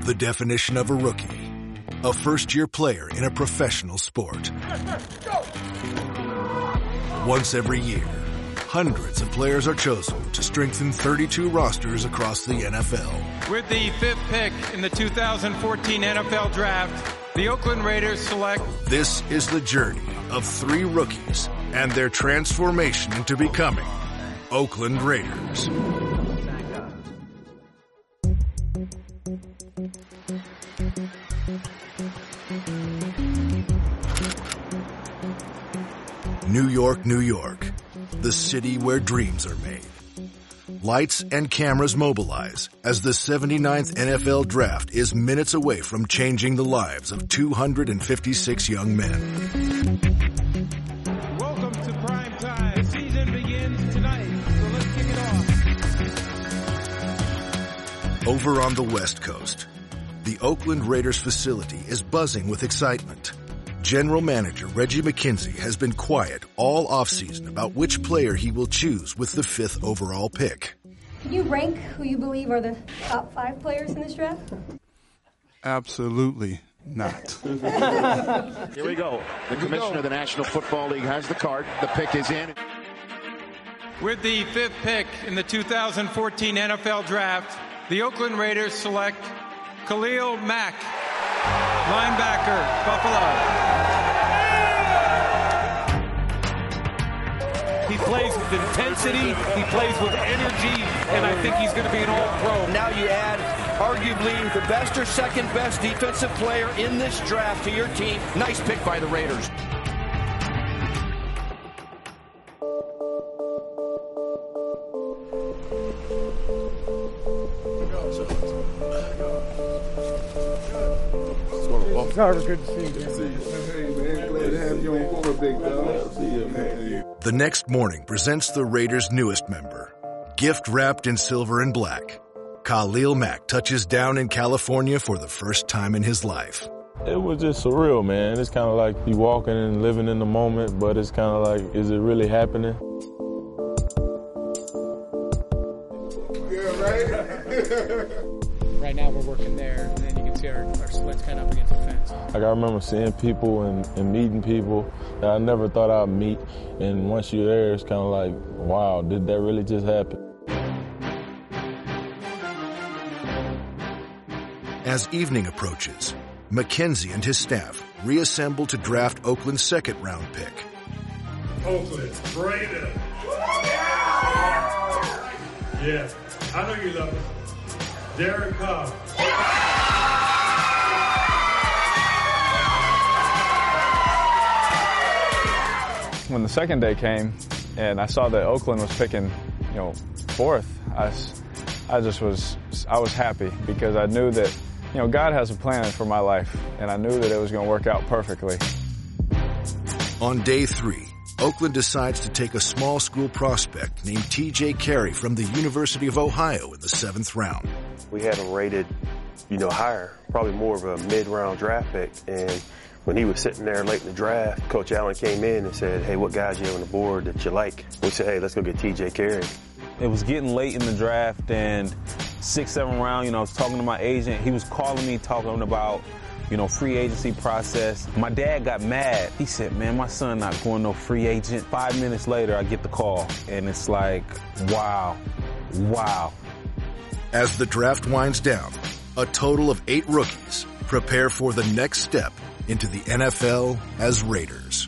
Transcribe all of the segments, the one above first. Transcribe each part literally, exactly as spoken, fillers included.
The definition of a rookie. A first-year player in a professional sport. Once every year, hundreds of players are chosen to strengthen thirty-two rosters across the N F L. With the fifth pick in the two thousand fourteen N F L Draft, the Oakland Raiders select... This is the journey of three rookies and their transformation into becoming Oakland Raiders. New York, New York, the city where dreams are made. Lights and cameras mobilize as the seventy-ninth N F L Draft is minutes away from changing the lives of two hundred fifty-six young men. Welcome to prime time. The season begins tonight, so let's kick it off. Over on the West Coast, the Oakland Raiders facility is buzzing with excitement. General Manager Reggie McKenzie has been quiet all offseason about which player he will choose with the fifth overall pick. Can you rank who you believe are the top five players in this draft? Absolutely not. Here we go. The commissioner of the National Football League has the card. The pick is in. With the fifth pick in the two thousand fourteen N F L Draft, the Oakland Raiders select Khalil Mack, linebacker, Buffalo. He plays with intensity, he plays with energy, and I think he's going to be an all-pro. Now you add arguably the best or second best defensive player in this draft to your team. Nice pick by the Raiders. No, it was good to see you. Hey, man, glad to have you on board, big dog. See you, man. The next morning presents the Raiders' newest member. Gift wrapped in silver and black, Khalil Mack touches down in California for the first time in his life. It was just surreal, man. It's kind of like you walking and living in the moment, but it's kind of like, is it really happening? Yeah, right? Right now we're working there, and then you can see our, our splits kind of up against the fence. Like I remember seeing people and, and meeting people that I never thought I'd meet, and once you're there, it's kind of like, wow, did that really just happen? As evening approaches, McKenzie and his staff reassemble to draft Oakland's second-round pick. Oakland, Raiders. Yeah, I know you love it. Derek Carr. When the second day came and I saw that Oakland was picking, you know, fourth, I, I just was, I was happy because I knew that, you know, God has a plan for my life, and I knew that it was going to work out perfectly. On day three, Oakland decides to take a small school prospect named T J Carey from the University of Ohio in the seventh round. We had him rated, you know, higher, probably more of a mid-round draft pick. And when he was sitting there late in the draft, Coach Allen came in and said, hey, what guys you have on the board that you like? We said, hey, let's go get T J Carey. It was getting late in the draft, and six, seven round, you know, I was talking to my agent. He was calling me, talking about, you know, free agency process. My dad got mad. He said, man, my son not going no free agent. Five minutes later, I get the call, and it's like, wow, wow. As the draft winds down, a total of eight rookies prepare for the next step into the N F L as Raiders.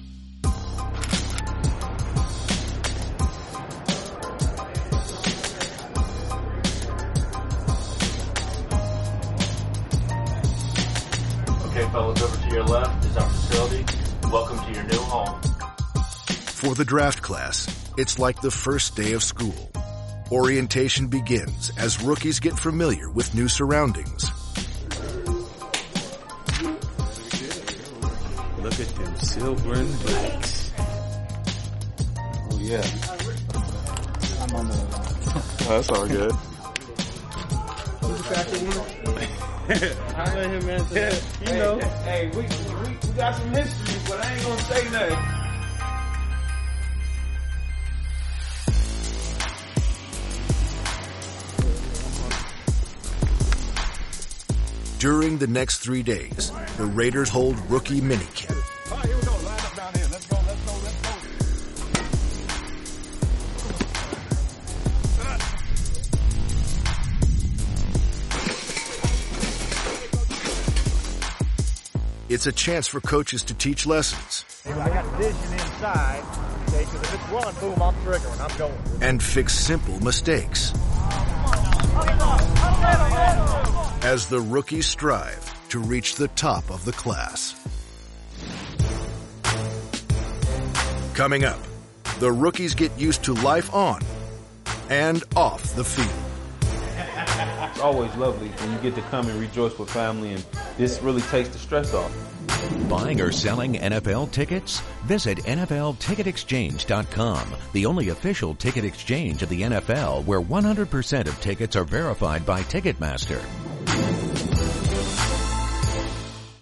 Okay, fellas, over to your left is our facility. Welcome to your new home. For the draft class, it's like the first day of school. Orientation begins as rookies get familiar with new surroundings. Look at them silver and blacks. Oh, yeah. I'm on the... Oh, that's all good. I let him answer. You know. Hey, we, we, we got some history, but I ain't gonna say nothing. During the next three days, the Raiders hold rookie minicamp. It's a chance for coaches to teach lessons. I got vision inside, okay, because if it's one, boom, I'm triggering, I'm going. And fix simple mistakes. As the rookies strive to reach the top of the class. Coming up, the rookies get used to life on and off the field. It's always lovely when you get to come and rejoice with family, and this really takes the stress off. Buying or selling N F L tickets? Visit N F L Ticket Exchange dot com, the only official ticket exchange of the N F L where one hundred percent of tickets are verified by Ticketmaster.